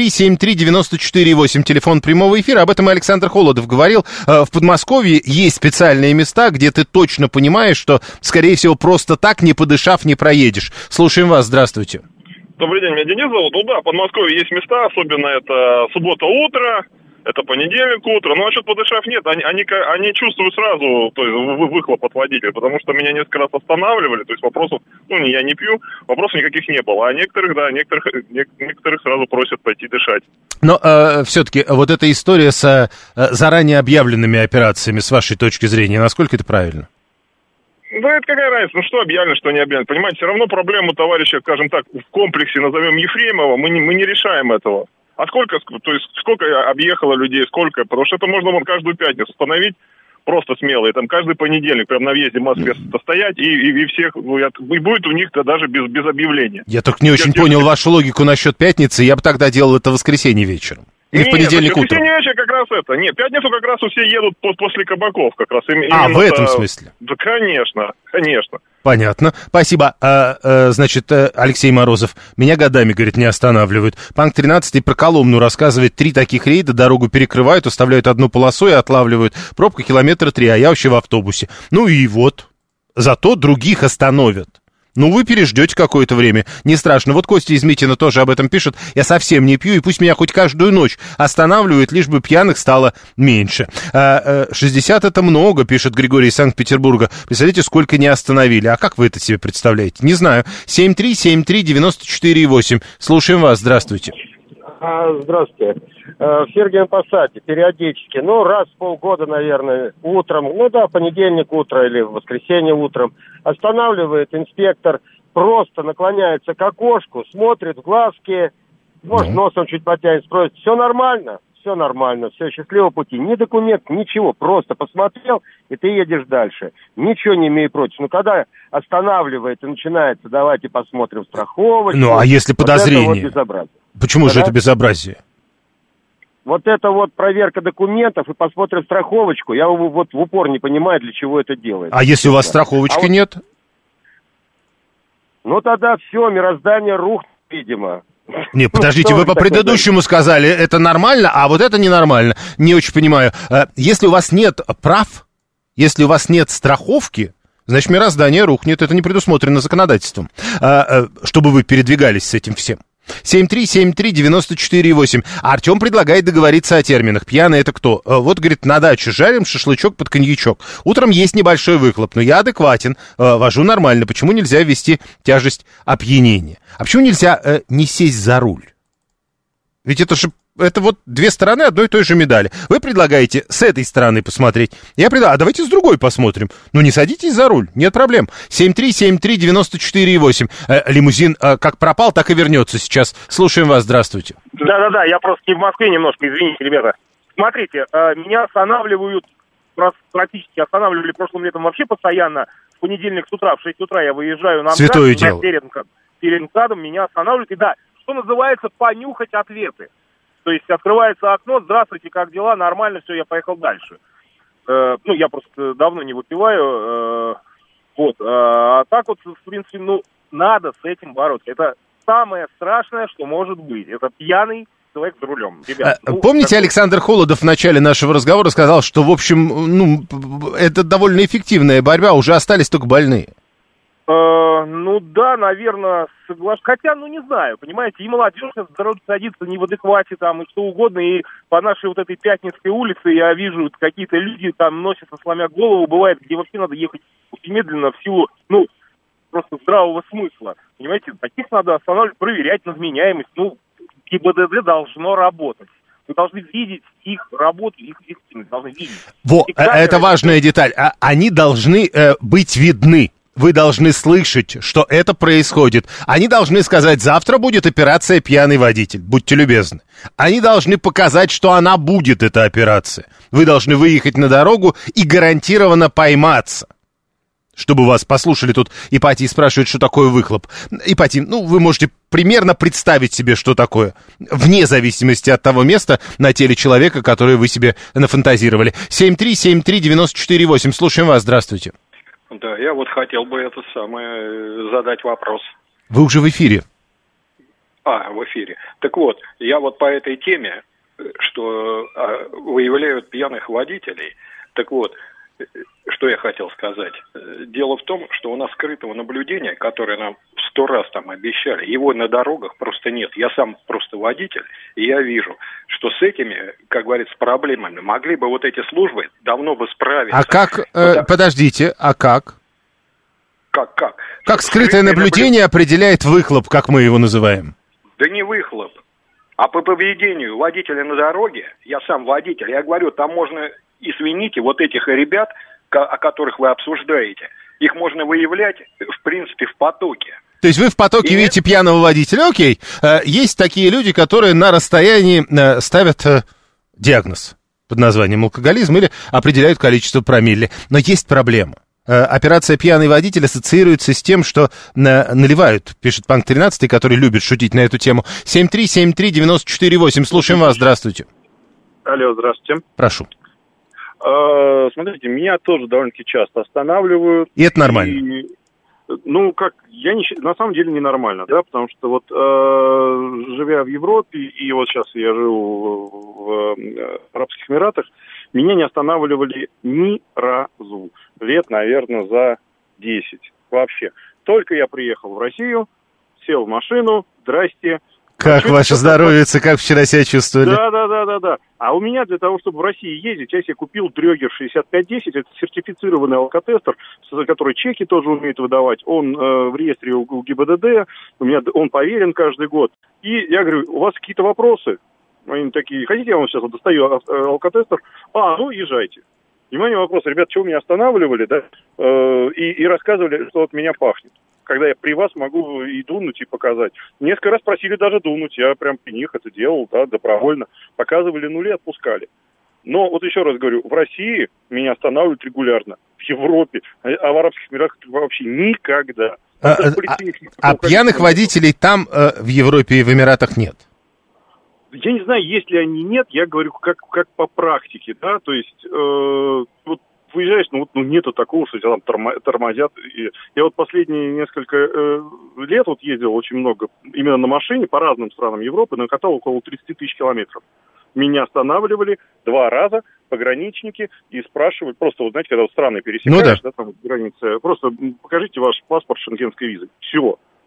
7373948, телефон прямого эфира. Об этом и Александр Холодов говорил. В Подмосковье есть специальные места, где ты точно понимаешь, что, скорее всего, просто так, не подышав, не проедешь. Слушаем вас. Здравствуйте. Добрый день, меня Денис зовут. В Подмосковье есть места, особенно это суббота утро, это понедельник утро. Насчет подышав нет, они чувствуют сразу, то есть выхлоп от водителя, потому что меня несколько раз останавливали, то есть вопросов, я не пью, вопросов никаких не было. А некоторых сразу просят пойти дышать. Но все-таки вот эта история с заранее объявленными операциями, с вашей точки зрения, насколько это правильно? Да это какая разница, что объявлено, что не объявлено. Понимаете, все равно проблему товарища, скажем так, в комплексе, назовем Ефремова, мы не решаем этого. А сколько объехало людей, сколько? Потому что это можно каждую пятницу установить просто смело. И каждый понедельник прям на въезде в Москве стоять, и всех, и будет у них-то даже без объявления. Я только не очень понял вашу логику насчет пятницы, я бы тогда делал это в воскресенье вечером. Или в понедельник утром. Нет, вечер как раз это. Нет, пятницу как раз все едут после кабаков как раз. В этом смысле? Да, конечно. Понятно. Спасибо. Значит, Алексей Морозов. Меня годами, говорит, не останавливают. Панк 13 про Коломну рассказывает. 3 таких рейда, дорогу перекрывают, оставляют одну полосу и отлавливают. Пробка 3 километра, а я вообще в автобусе. И вот. Зато других остановят. Вы переждете какое-то время, не страшно. Вот Костя из Митина тоже об этом пишет. Я совсем не пью, и пусть меня хоть каждую ночь останавливают, лишь бы пьяных стало меньше. 60 это много, пишет Григорий из Санкт-Петербурга. Представляете, сколько не остановили. А как вы это себе представляете? Не знаю. 7373948. Слушаем вас. Здравствуйте. Здравствуйте. В Сергиевом Посаде периодически, раз в полгода, наверное, утром, понедельник утро или в воскресенье утром, останавливает инспектор, просто наклоняется к окошку, смотрит в глазки, может, носом чуть потянет, спросит, все нормально, все, счастливого пути. Ни документ, ничего, просто посмотрел, и ты едешь дальше. Ничего не имею против. Когда останавливает и начинается, давайте посмотрим страховочку. А если подозрение? Вот это безобразие. Почему же это безобразие? Вот это проверка документов и посмотрим страховочку. Я в упор не понимаю, для чего это делается. А если у вас страховочки нет? Тогда все, мироздание рухнет, видимо. Не, подождите, вы по предыдущему сказали, это нормально, а вот это ненормально. Не очень понимаю. Если у вас нет прав, если у вас нет страховки, значит, мироздание рухнет. Это не предусмотрено законодательством, чтобы вы передвигались с этим всем. 7373948. Артем предлагает договориться о терминах. Пьяный это кто? Вот, говорит, на даче жарим шашлычок под коньячок. Утром есть небольшой выхлоп, но я адекватен, вожу нормально. Почему нельзя ввести тяжесть опьянения? А почему нельзя не сесть за руль? Ведь это вот две стороны одной и той же медали. Вы предлагаете с этой стороны посмотреть. Я предлагаю, а давайте с другой посмотрим. Ну, не садитесь за руль, нет проблем. 7373948. Лимузин как пропал, так и вернется сейчас. Слушаем вас, здравствуйте. Да-да-да, я просто не в Москве немножко, извините, ребята. Смотрите, меня останавливают, практически останавливали прошлым летом вообще постоянно. В понедельник с утра, в 6 утра я выезжаю на Святое дело. перед МКАДом, меня останавливают. И да, что называется, понюхать ответы. То есть открывается окно, здравствуйте, как дела, нормально, все, я поехал дальше. Я просто давно не выпиваю, а так вот, в принципе, надо с этим бороться. Это самое страшное, что может быть. Это пьяный человек за рулем. Ребят, помните, Александр Холодов в начале нашего разговора сказал, что, в общем, это довольно эффективная борьба, уже остались только больные. Да, наверное, соглашусь. Хотя, не знаю, понимаете, и молодежь сейчас в дороге садится не в адеквате, там, и что угодно, и по нашей вот этой Пятницкой улице я вижу, какие-то люди там носятся, сломя голову, бывает, где вообще надо ехать очень медленно в силу, просто здравого смысла. Понимаете, таких надо останавливать, проверять на вменяемость. ГИБДД должно работать. Вы должны видеть их работу, их эффективность, должны видеть. Это важная деталь. Они должны быть видны. Вы должны слышать, что это происходит. Они должны сказать, завтра будет операция «Пьяный водитель». Будьте любезны. Они должны показать, что она будет, эта операция. Вы должны выехать на дорогу и гарантированно пойматься. Чтобы вас послушали, тут Ипатий спрашивает, что такое выхлоп. Ипатий, вы можете примерно представить себе, что такое, вне зависимости от того места на теле человека, которое вы себе нафантазировали. 7373948. Слушаем вас, здравствуйте. Да, я вот хотел бы задать вопрос. Вы уже в эфире. В эфире. Так вот, я вот по этой теме, что выявляют пьяных водителей, так вот, что я хотел сказать. Дело в том, что у нас скрытого наблюдения, которое нам 100 раз там обещали, его на дорогах просто нет. Я сам просто водитель, и я вижу, что с этими, как говорится, проблемами могли бы вот эти службы давно бы справиться. А как, подождите, а как? Как? Как скрытое наблюдение определяет выхлоп, как мы его называем? Да не выхлоп. А по поведению водителя на дороге, я сам водитель, я говорю, там можно, извините, вот этих ребят, о которых вы обсуждаете, их можно выявлять, в принципе, в потоке. То есть вы в потоке видите пьяного водителя, окей. Есть такие люди, которые на расстоянии ставят диагноз под названием алкоголизм или определяют количество промилле. Но есть проблема. Операция «Пьяный водитель» ассоциируется с тем, что наливают, пишет Панк 13, который любит шутить на эту тему. 7373948. Слушаем вас, здравствуйте. Алло, здравствуйте. Прошу. Смотрите, меня тоже довольно-таки часто останавливают. И это нормально? На самом деле ненормально, да, потому что вот живя в Европе, и вот сейчас я живу в Арабских Эмиратах, меня не останавливали ни разу. Лет, наверное, за 10 вообще. Только я приехал в Россию, сел в машину, здрасте. Как ваше здоровье, как вчера себя чувствовали? Да. А у меня для того, чтобы в России ездить, я себе купил Дрёгер 6510, это сертифицированный алкотестер, который чеки тоже умеет выдавать. Он в реестре у ГИБДД, он поверен каждый год. И я говорю, у вас какие-то вопросы? Они такие, хотите, я вам сейчас достаю алкотестер? Езжайте. Внимание, вопрос, ребят, чего меня останавливали, да, и рассказывали, что от меня пахнет. Когда я при вас могу и дунуть, и показать. Несколько раз просили даже дунуть, я прям при них это делал, да, добровольно. Показывали нули, отпускали. Но вот еще раз говорю, в России меня останавливают регулярно, в Европе, а в Арабских Эмиратах вообще никогда. А пьяных водителей там, в Европе и в Эмиратах, нет? Я не знаю, есть ли они, нет, я говорю, как по практике, да, то есть, вот выезжаешь, нету такого, что тебя там тормозят. Я вот последние несколько лет вот ездил очень много именно на машине по разным странам Европы, накатал около 30 тысяч километров. Меня останавливали 2 раза пограничники и спрашивали, просто, вот знаете, когда вот страны пересекаешь, там границы, просто покажите ваш паспорт шенгенской визы. Все.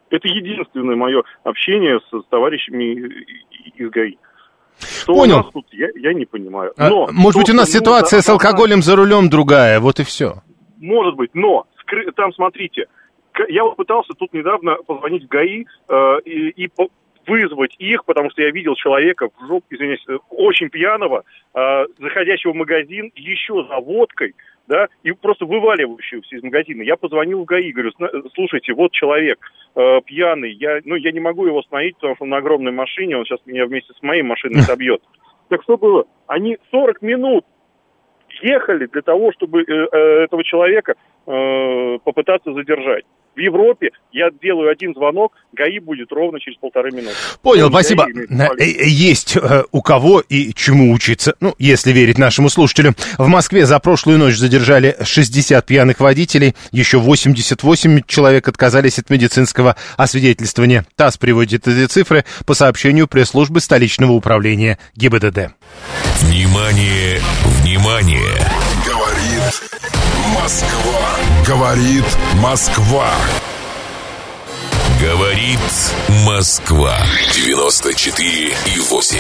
Это единственное мое общение с товарищами из ГАИ. Что Понял. У нас тут, я не понимаю. Но может быть, у нас ситуация с алкоголем за рулем другая, вот и все. Может быть, но там, смотрите, я вот пытался тут недавно позвонить в ГАИ и вызвать их, потому что я видел человека, извиняюсь, очень пьяного, заходящего в магазин еще за водкой, да, и просто вываливающегося из магазина. Я позвонил в ГАИ, говорю, слушайте, вот человек пьяный, я не могу его остановить, потому что он на огромной машине, он сейчас меня вместе с моей машиной собьет. Так что было? Они 40 минут ехали для того, чтобы этого человека попытаться задержать. В Европе я делаю один звонок, ГАИ будет ровно через 1,5 минуты. Понял, спасибо. Есть у кого и чему учиться, если верить нашему слушателю. В Москве за прошлую ночь задержали 60 пьяных водителей, еще 88 человек отказались от медицинского освидетельствования. ТАСС приводит эти цифры по сообщению пресс-службы столичного управления ГИБДД. Внимание, внимание! Говорит Москва. Говорит Москва. Говорит Москва. 94,8.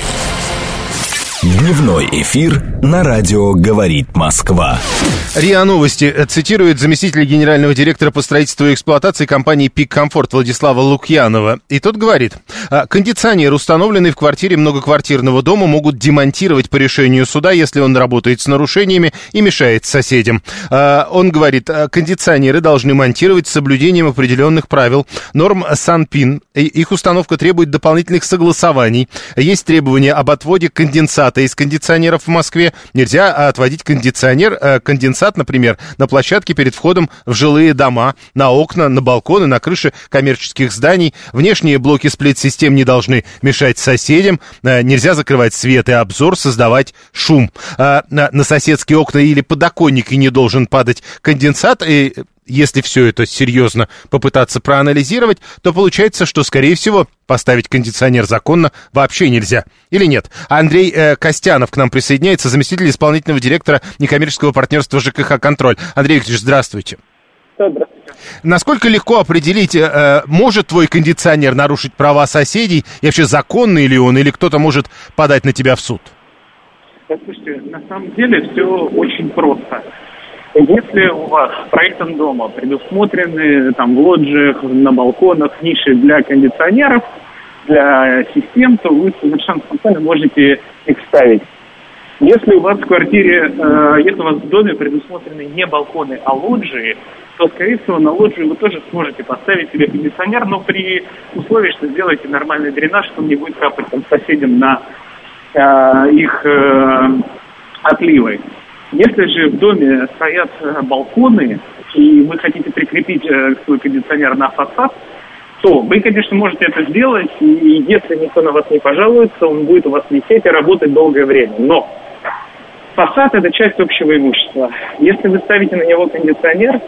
Дневной эфир на радио «Говорит Москва». РИА Новости цитирует заместителя генерального директора по строительству и эксплуатации компании «Пик Комфорт» Владислава Лукьянова. И тот говорит, кондиционер, установленный в квартире многоквартирного дома, могут демонтировать по решению суда, если он работает с нарушениями и мешает соседям. Он говорит, кондиционеры должны монтировать с соблюдением определенных правил, норм Санпин. Их установка требует дополнительных согласований. Есть требования об отводе конденсата из кондиционеров в Москве. Нельзя отводить конденсат, например, на площадке перед входом в жилые дома, на окна, на балконы, на крыши коммерческих зданий. Внешние блоки сплит-систем не должны мешать соседям. Нельзя закрывать свет и обзор, создавать шум. На соседские окна или подоконники не должен падать конденсат. И если все это серьезно попытаться проанализировать, то получается, что, скорее всего, поставить кондиционер законно вообще нельзя. Или нет? Андрей Костянов к нам присоединяется, заместитель исполнительного директора некоммерческого партнерства ЖКХ «Контроль». Андрей Викторович, здравствуйте. Здравствуйте. Насколько легко определить, может твой кондиционер нарушить права соседей, и вообще законный ли он, или кто-то может подать на тебя в суд? Слушайте, на самом деле все очень просто. Если у вас проектом дома предусмотрены там в лоджиях, на балконах ниши для кондиционеров, для систем, то вы совершенно спокойно можете их ставить. Если у вас в квартире, если у вас в доме предусмотрены не балконы, а лоджии, то, скорее всего, на лоджию вы тоже сможете поставить себе кондиционер, но при условии, что сделаете нормальный дренаж, что он не будет капать там соседям на их отливы. Если же в доме стоят балконы, и вы хотите прикрепить свой кондиционер на фасад, то вы, конечно, можете это сделать, и если никто на вас не пожалуется, он будет у вас висеть и работать долгое время. Но фасад – это часть общего имущества. Если вы ставите на него кондиционер,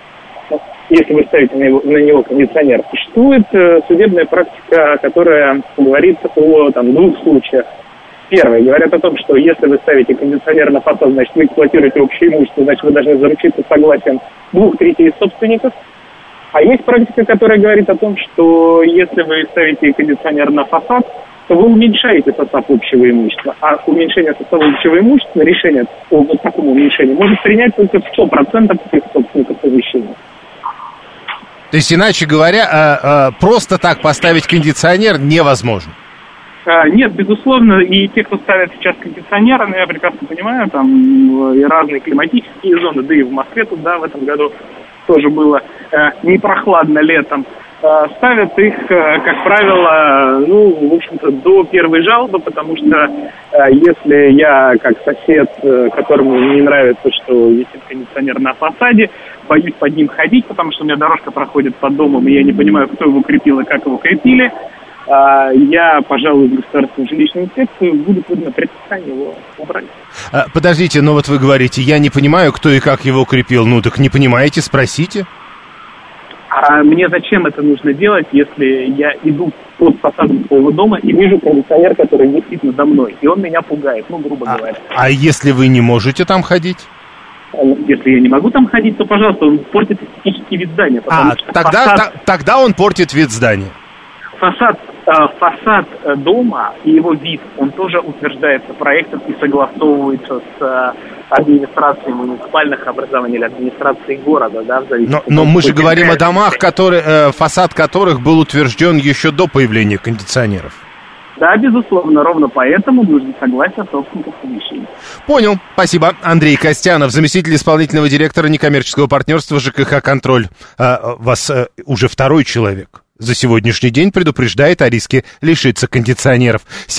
существует судебная практика, которая говорит о двух случаях. Первое, говорят о том, что если вы ставите кондиционер на фасад, значит, вы эксплуатируете общее имущество, значит, вы должны заручиться согласием 2/3 собственников. А есть практика, которая говорит о том, что если вы ставите кондиционер на фасад, то вы уменьшаете состав общего имущества. А уменьшение состава общего имущества, решение о вот таком уменьшении, может принять только 100% всех собственников помещения. То есть, иначе говоря, просто так поставить кондиционер невозможно? Нет, безусловно, и те, кто ставят сейчас кондиционеры, я прекрасно понимаю, там и разные климатические зоны, да и в Москве тут, да, в этом году тоже было не прохладно летом, ставят их, как правило, в общем-то, до первой жалобы, потому что если я, как сосед, которому не нравится, что висит кондиционер на фасаде, боюсь под ним ходить, потому что у меня дорожка проходит под домом, и я не понимаю, кто его крепил и как его крепили, я, пожалуй, в государственную жилищную инспекцию, буду подано предписание его убрать. Подождите, но вот вы говорите, я не понимаю, кто и как его крепил. Ну, так не понимаете, спросите. А мне зачем это нужно делать, если я иду под фасадом своего дома и вижу кондиционер, который висит надо мной, и он меня пугает, грубо говоря. А если вы не можете там ходить? Если я не могу там ходить, то, пожалуйста, он портит эстетический вид здания. Тогда он портит вид здания. Фасад дома и его вид, он тоже утверждается проектом и согласовывается с администрацией муниципальных образований или администрацией города, да, в зависимости. Но мы же говорим о домах, фасад которых был утвержден еще до появления кондиционеров. Да, безусловно, ровно поэтому нужно согласие собственников помещений. Понял, спасибо. Андрей Костянов, заместитель исполнительного директора некоммерческого партнерства ЖКХ «Контроль». Вас уже второй человек за сегодняшний день предупреждает о риске лишиться кондиционеров.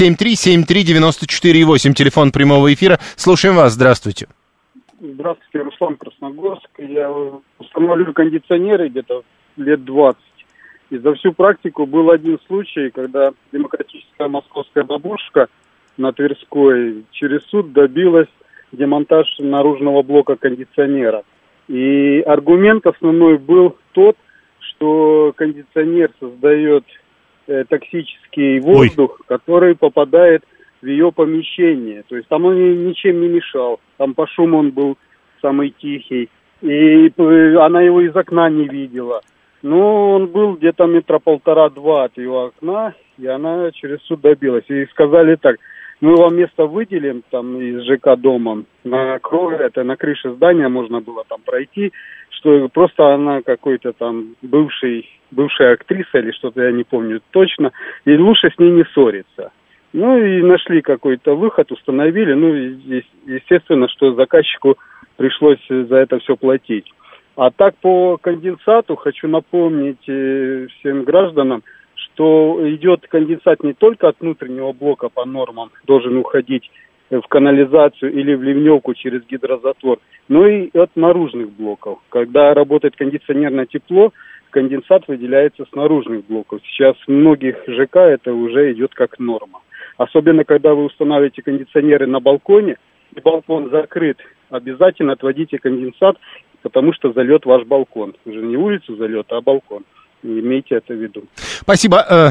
7373948, телефон прямого эфира. Слушаем вас, здравствуйте. Здравствуйте, Руслан, Красногорск. Я устанавливаю кондиционеры где-то лет 20. И за всю практику был один случай, когда демократическая московская бабушка на Тверской через суд добилась демонтаж наружного блока кондиционера. И аргумент основной был тот, что кондиционер создает токсический воздух, который попадает в ее помещение. То есть там он ничем не мешал. Там по шуму он был самый тихий. И она его из окна не видела. Ну, он был где-то 1,5-2 от ее окна, и она через суд добилась. И сказали так: мы вам место выделим там из ЖК дома, на крыше здания можно было там пройти, что просто она какой-то там бывшая актриса или что-то, я не помню точно, и лучше с ней не ссориться. Ну, и нашли какой-то выход, установили, ну, естественно, что заказчику пришлось за это все платить. А так по конденсату хочу напомнить всем гражданам, что идет конденсат не только от внутреннего блока по нормам, должен уходить в канализацию или в ливневку через гидрозатвор, но и от наружных блоков. Когда работает кондиционер на тепло, конденсат выделяется с наружных блоков. Сейчас в многих ЖК это уже идет как норма. Особенно, когда вы устанавливаете кондиционеры на балконе, и балкон закрыт, обязательно отводите конденсат, потому что зальет ваш балкон. Уже не улицу зальет, а балкон. Имейте это в виду. Спасибо.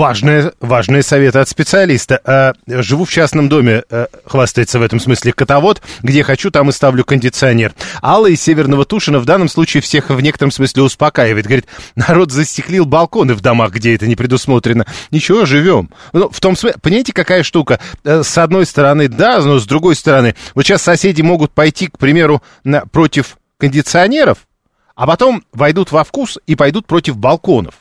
Важные советы от специалиста. Живу в частном доме, хвастается в этом смысле котовод. Где хочу, там и ставлю кондиционер. Алла из Северного Тушина в данном случае всех в некотором смысле успокаивает. Говорит, народ застеклил балконы в домах, где это не предусмотрено. Ничего, живем. Ну, в том смысле, понимаете, какая штука? С одной стороны, да, но с другой стороны, вот сейчас соседи могут пойти, к примеру, против кондиционеров, а потом войдут во вкус и пойдут против балконов.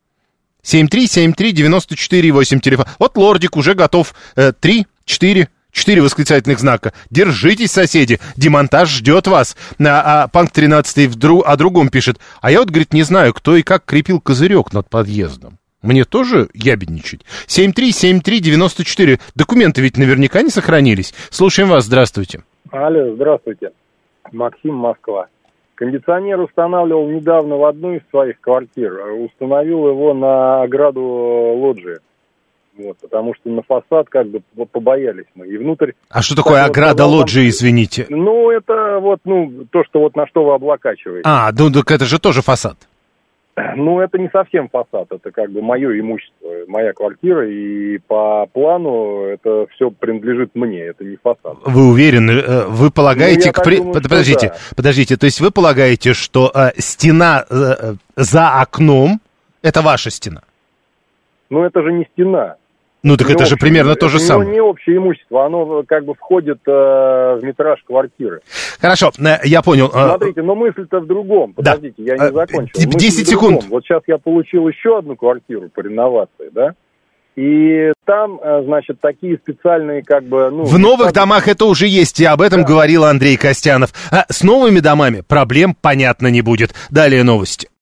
7373948, телефон. Вот лордик уже готов. 3, 4 восклицательных знака. Держитесь, соседи, демонтаж ждет вас. Панк 13 о другом пишет. А я вот, говорит, не знаю, кто и как крепил козырек над подъездом. Мне тоже ябедничать. 7373948. Документы ведь наверняка не сохранились. Слушаем вас, здравствуйте. Алло, здравствуйте. Максим, Москва. Кондиционер устанавливал недавно в одну из своих квартир. Установил его на ограду лоджии. Вот, потому что на фасад как бы побоялись мы. И внутрь... А что такое ограда лоджии, извините? Ну, это вот, то, что вот на что вы облокачиваете. Ну так это же тоже фасад. Ну, это не совсем фасад, это как бы мое имущество, моя квартира, и по плану это все принадлежит мне, это не фасад. Вы уверены? Вы полагаете... Подождите, то есть вы полагаете, что стена за окном — это ваша стена? Ну, это же не стена. Ну, так это же примерно то же самое. Это не общее имущество, оно как бы входит в метраж квартиры. Хорошо, я понял. Смотрите, но мысль-то в другом. Подождите, я не закончил. 10 секунд. Вот сейчас я получил еще одну квартиру по реновации, да? И там, значит, такие специальные как бы... в новых домах это уже есть, и об этом говорил Андрей Костянов. С новыми домами проблем, понятно, не будет. Далее новости.